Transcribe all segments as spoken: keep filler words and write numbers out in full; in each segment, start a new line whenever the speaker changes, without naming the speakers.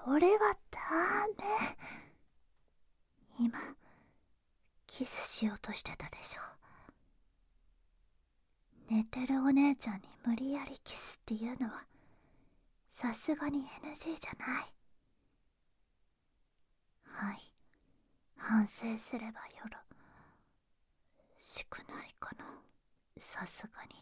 れはダメ。今キスしようとしてたでしょ。寝てるお姉ちゃんに無理やりキスっていうのはさすがに エヌジー じゃない。はい、反省すればよろしくないかな。さすがに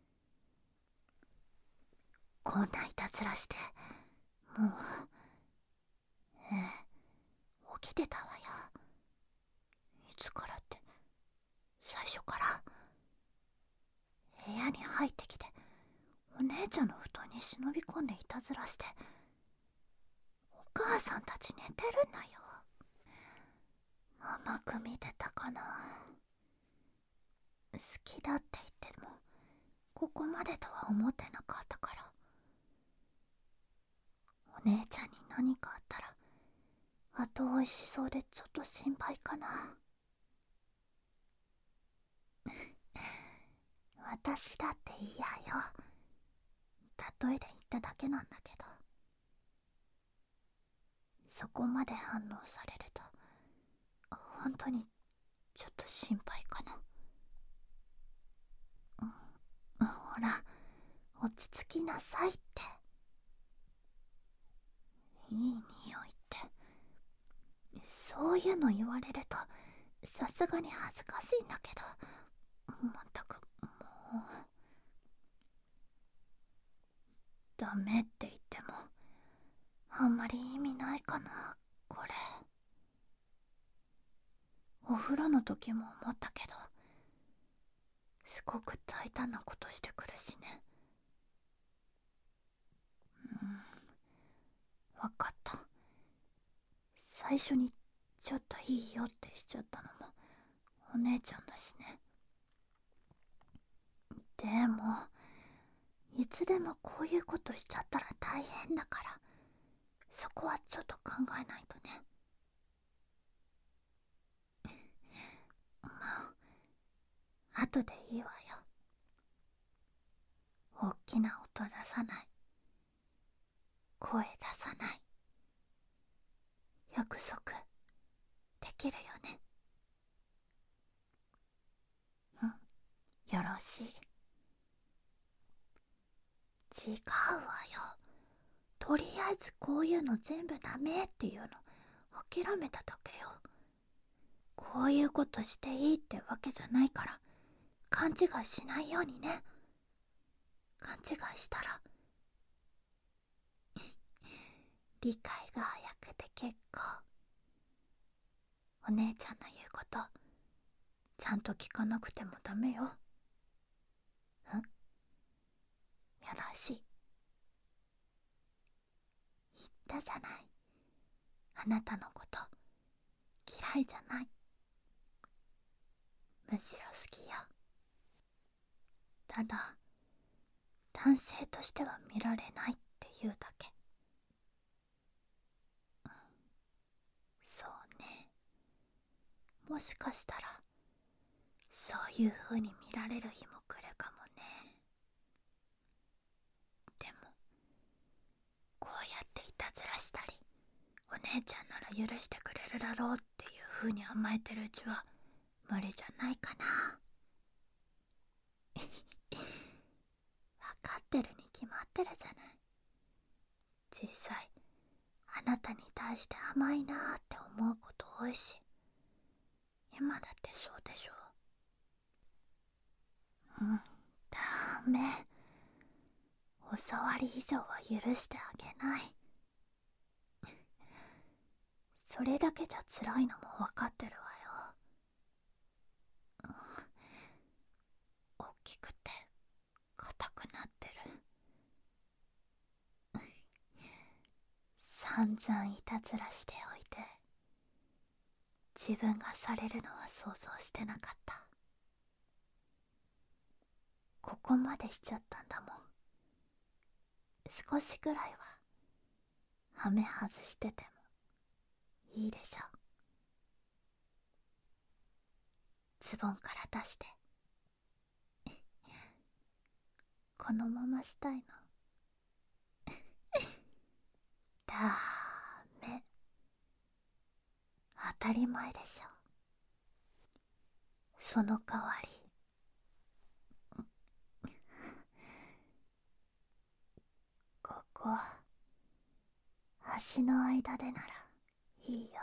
こんないたずらしてもう。ええ、起きてたわよ。いつからって、最初から。部屋に入ってきてお姉ちゃんの布団に忍び込んでいたずらして、お母さんたち寝てるんだよ。甘く見てたかな。好きだって言ってもここまでとは思ってなかったから。お姉ちゃんに何かあったら後追いしそうでちょっと心配かな。私だって嫌よ。例えで言っただけなんだけど、そこまで反応されると本当にちょっと心配かな。うん、ほら落ち着きなさいって。いい匂いってそういうの言われるとさすがに恥ずかしいんだけど、まったくもう。ダメって言ってもあんまり意味ないかなこれ。お風呂の時も思ったけど、すごく大胆なことしてくるしね。うん、わかった。最初にちょっといいよってしちゃったのもお姉ちゃんだしね。でもいつでもこういうことしちゃったら大変だから、そこはちょっと考えないとね。まあ後でいいわよ。大きな音出さない、声出さない、約束できるよね。うん、よろしい。違うわよ。とりあえずこういうの全部ダメっていうの諦めただけよ。こういうことしていいってわけじゃないから勘違いしないようにね。勘違いしたら理解が早くて結構。お姉ちゃんの言うことちゃんと聞かなくてもダメよ。うん、よろしい。言ったじゃない、あなたのこと嫌いじゃない、むしろ好きよ。ただ男性としては見られないっていうだけ。そうね、もしかしたらそういう風に見られる日も来るかもね。でもこうやっていたずらしたりお姉ちゃんなら許してくれるだろうっていう風に甘えてるうちは無理じゃないかな。分かってるに決まってるじゃない。実際あなたに対して甘いなーって思うこと多いし、今だってそうでしょ。うん、ダメ。お触り以上は許してあげない。それだけじゃ辛いのも分かってるわよ。うん、大きくて硬くなってる。散々いたずらしておいて自分がされるのは想像してなかった。ここまでしちゃったんだもん。少しぐらいはハメ外しててもいいでしょ。ズボンから出して。このまましたいの。だ当たり前でしょ。その代わりここ足の間でならいいよ。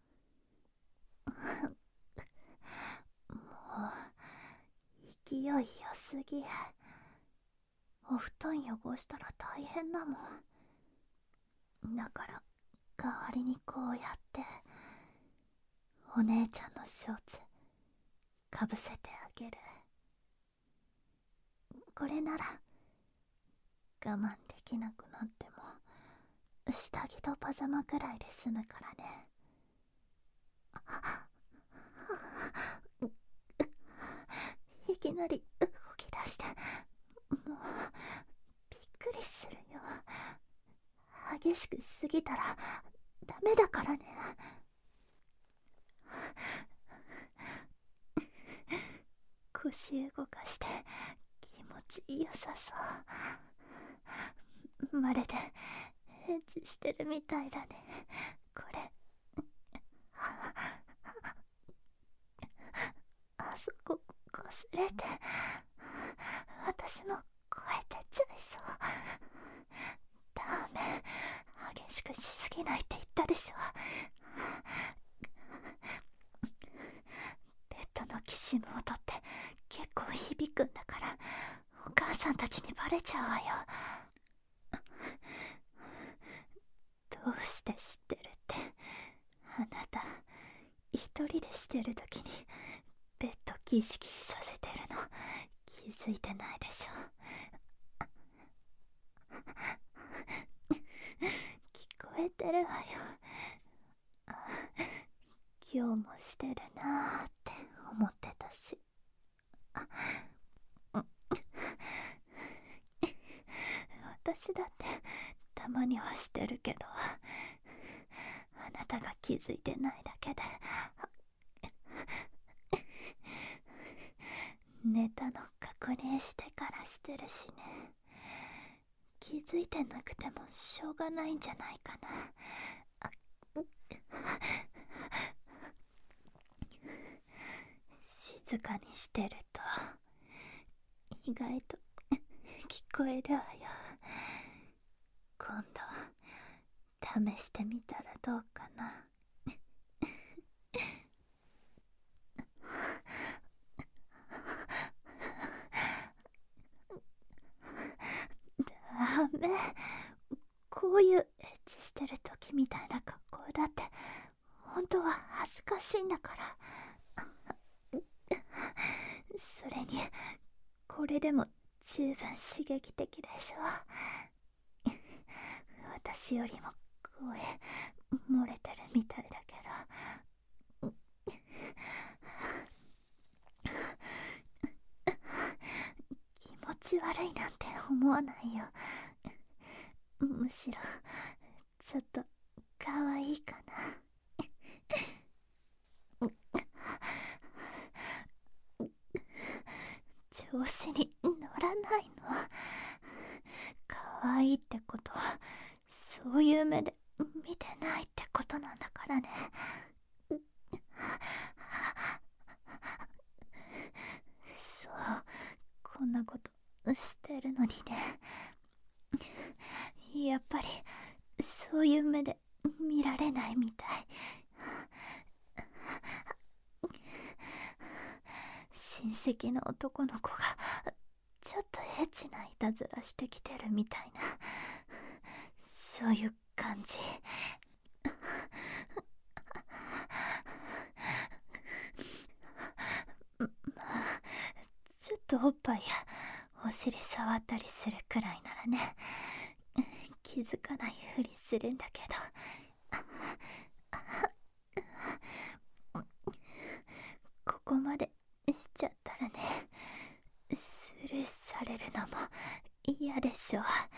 もう勢いよすぎ。お布団汚したら大変だもん。だから代わりにこうやってお姉ちゃんのショーツかぶせてあげる。これなら我慢できなくなっても下着とパジャマくらいで済むからね。いきなり動き出して、もうびっくりするよ。激しくしすぎたらダメだからね。腰動かして気持ちよさそう。まるでエッチしてるみたいだね、これ。あそここすれて私も声出ちゃいそう。ダメ、激しくしすぎないって言ったでしょ。ベッドのきしむ音って結構響くんだから、お母さんたちにバレちゃうわよ。どうして知ってるって。あなた一人でしてる時にベッドキシキシさせてるの気づいてないでしょ。聞こえてるわよ。今日もしてるなーって思ってたし。私だってたまにはしてるけど、あなたが気づいてないだけで。寝たの確認してからしてるしね。気づいてなくてもしょうがないんじゃないかな。静かにしてると意外と聞こえるわよ。今度試してみたらどうかな。ダメ、こういうエッチしてる時みたいな格好だって本当は恥ずかしいんだから。それにこれでも十分刺激的でしょ。私よりも声漏れてるみたいだけど。気持ち悪いなんて思わないよ。むしろちょっと可愛いかな。調子に乗らないの。可愛いってことはそういう目で見てないってことなんだからね。そう、こんなことしてるのにね。やっぱりそういう目で見られないみたい。親戚の男の子がちょっとエッチないたずらしてきてるみたいな、そういう感じ。まあちょっとおっぱいやお尻触ったりするくらいならね、気づかないふりするんだけど、ここまでしちゃったらね、スルーされるのも嫌でしょ。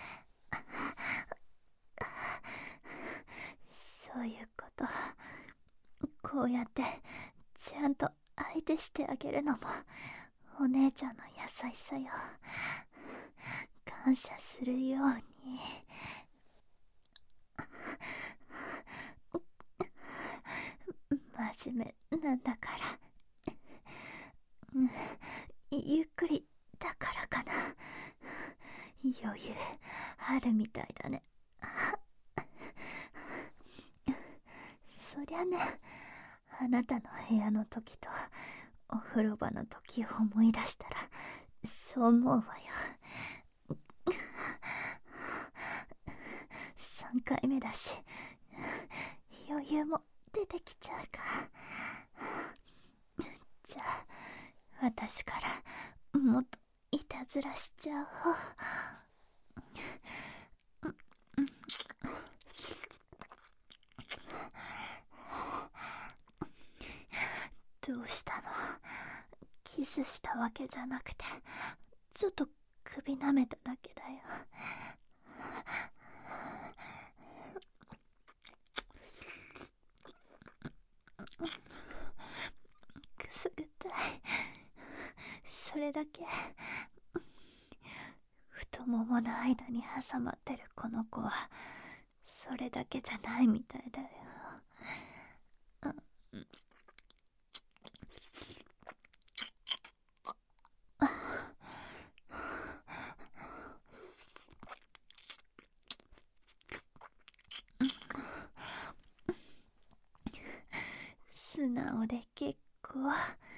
そういうこと、こうやってちゃんと相手してあげるのもお姉ちゃんの優しさよ。感謝するように。 始めなんだから、うん、ゆっくりだからかな。余裕あるみたいだね。そりゃね、あなたの部屋の時とお風呂場の時を思い出したらそう思うわよ。さんかいめだし余裕も出てきちゃうか。じゃあ私からもっといたずらしちゃおう。どうしたの？キスしたわけじゃなくて、ちょっと首舐めただけだよ。くすぐったい。それだけ。太ももの間に挟まってるこの子はそれだけじゃないみたいだよ。素直で結構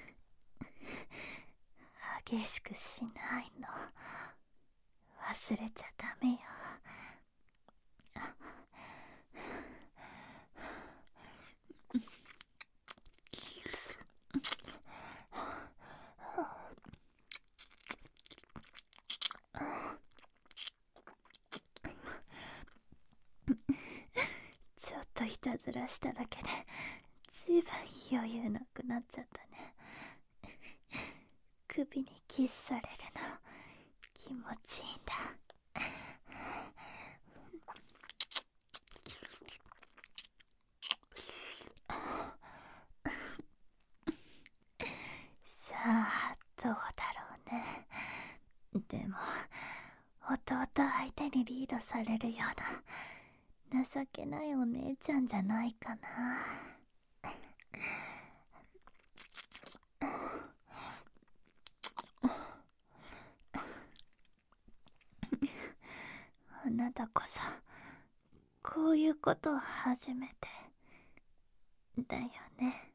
激しくしないの忘れちゃダメよ。ちょっといたずらしただけでずいぶん余裕なくなっちゃったね。首にキスされるの気持ちいいんだ。さあどうだろうね。でも弟相手にリードされるような情けないお姉ちゃんじゃないかな。あなたこそこういうことを初めてだよね。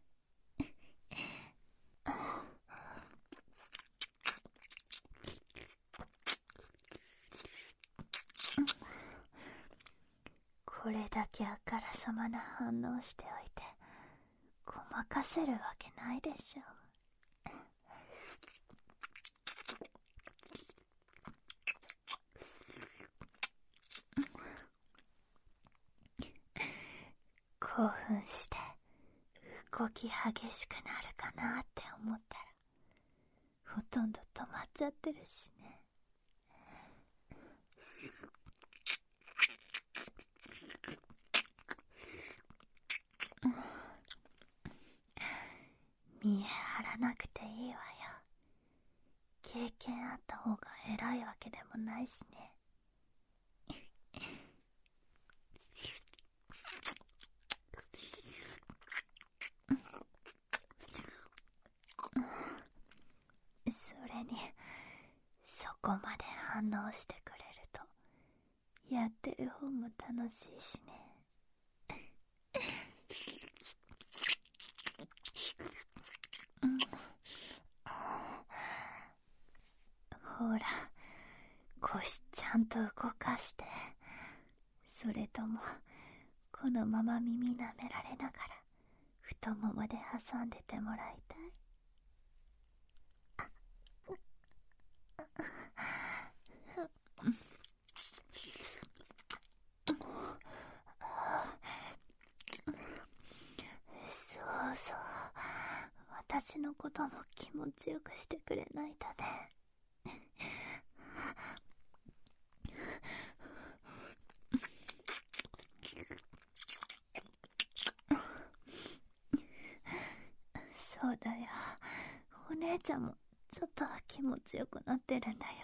これだけあからさまな反応しておいてごまかせるわけないでしょ。興奮して動き激しくなるかなって思ったらほとんど止まっちゃってるしね。見え張らなくていいわよ。経験あった方が偉いわけでもないしね。それにそこまで反応してくれるとやってる方も楽しいしね。ほら腰ちゃんと動かして。それともこのまま耳舐められながら太ももで挟んでてもらいたい。そうそう、私のことも気持ちよくしてくれないとね。そうだよ、お姉ちゃんもちょっとは気持ちよくなってるんだよ。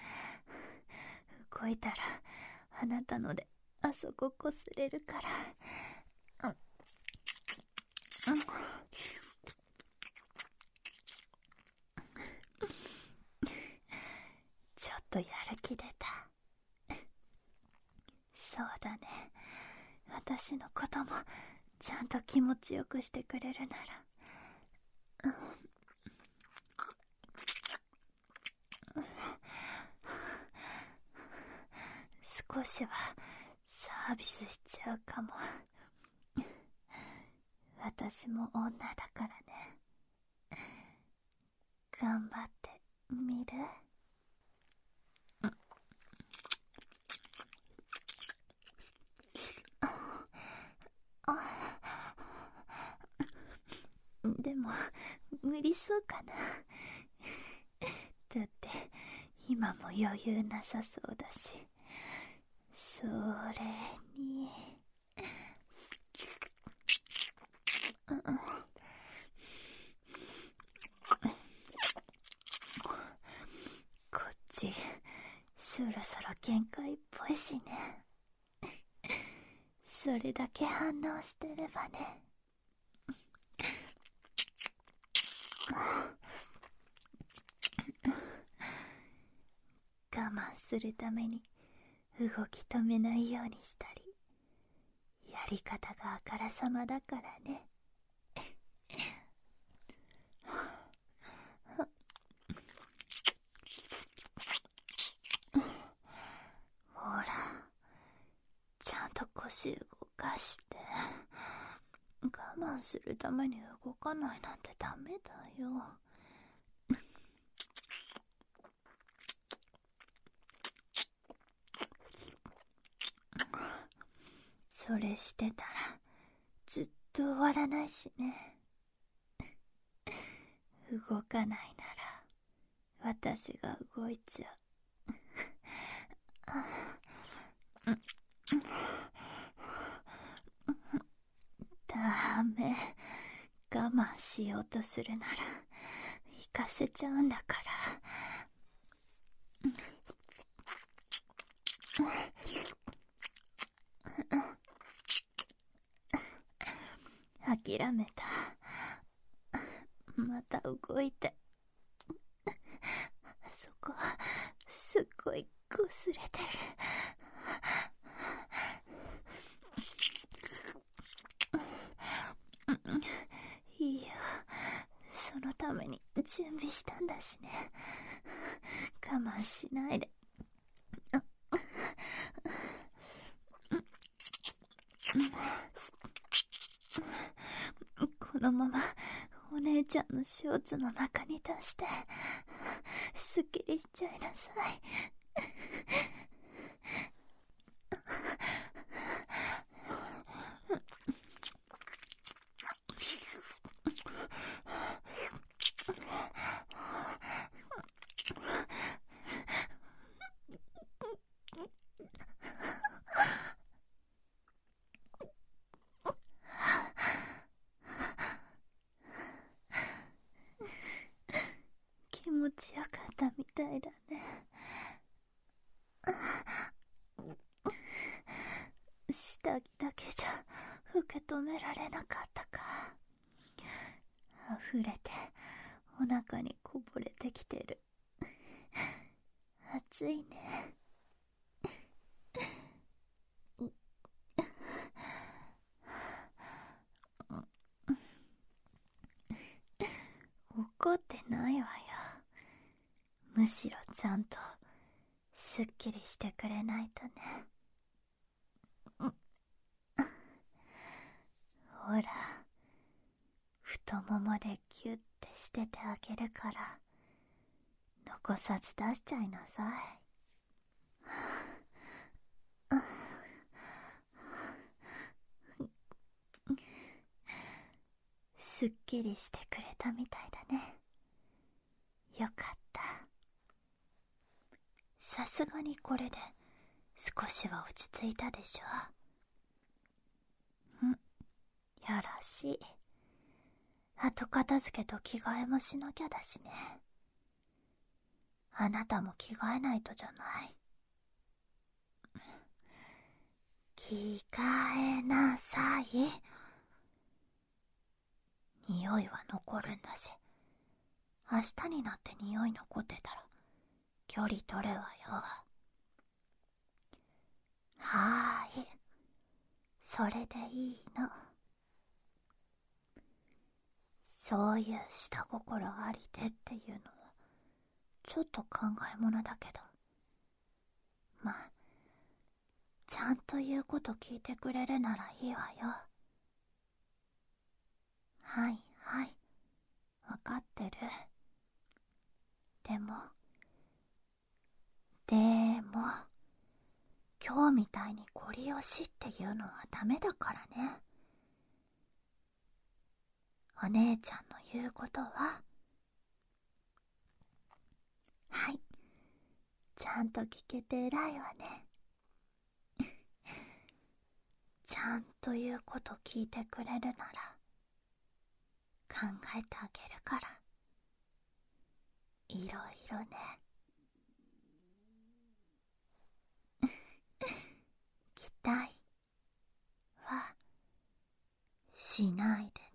動いたらあなたのであそここすれるから。うん、うん、 そうだね。私のこともちゃんと気持ちよくしてくれるなら、少しはサービスしちゃうかも。私も女だからね。頑張ってみる？でも無理そうかな。だって今も余裕なさそうだし。それにこっちそろそろ限界っぽいしね。それだけ反応してればね。我慢するために動き止めないようにしたり、やり方があからさまだからね。ほら、ちゃんと腰動かして。我慢するために動かないなんてダメだよ。それしてたらずっと終わらないしね。動かないなら私が動いちゃう。ダメ。我慢しようとするなら行かせちゃうんだから。諦めた。また動いて。そこすっごいこすれてる。いいよ、そのために準備したんだしね。我慢しないで。このままお姉ちゃんのショーツの中に出してすっきりしちゃいなさい。気持ちよかったみたいだね。下着だけじゃ受け止められなかったか。溢れてお腹にこぼれてきてる。暑いね。怒ってないわよ。むしろちゃんとすっきりしてくれないとね。ほら、太ももでキュッてしててあげるから残さず出しちゃいなさい。すっきりしてくれたみたいだね。よかった。さすがにこれで少しは落ち着いたでしょ。ん、よろしい。後片付けと着替えもしなきゃだしね。あなたも着替えないとじゃない。着替えなさい。匂いは残るんだし、明日になって匂い残ってたら距離取れわよ。はーい、 それでいいの。そういう下心ありでっていうのはちょっと考えものだけど、まあちゃんと言うこと聞いてくれるならいいわよ。はいはい、わかってる。でもでも今日みたいにゴリ押しっていうのはダメだからね。お姉ちゃんの言うことは、はい、ちゃんと聞けて偉いわね。ちゃんと言うこと聞いてくれるなら考えてあげるから。いろいろね。期待はしないで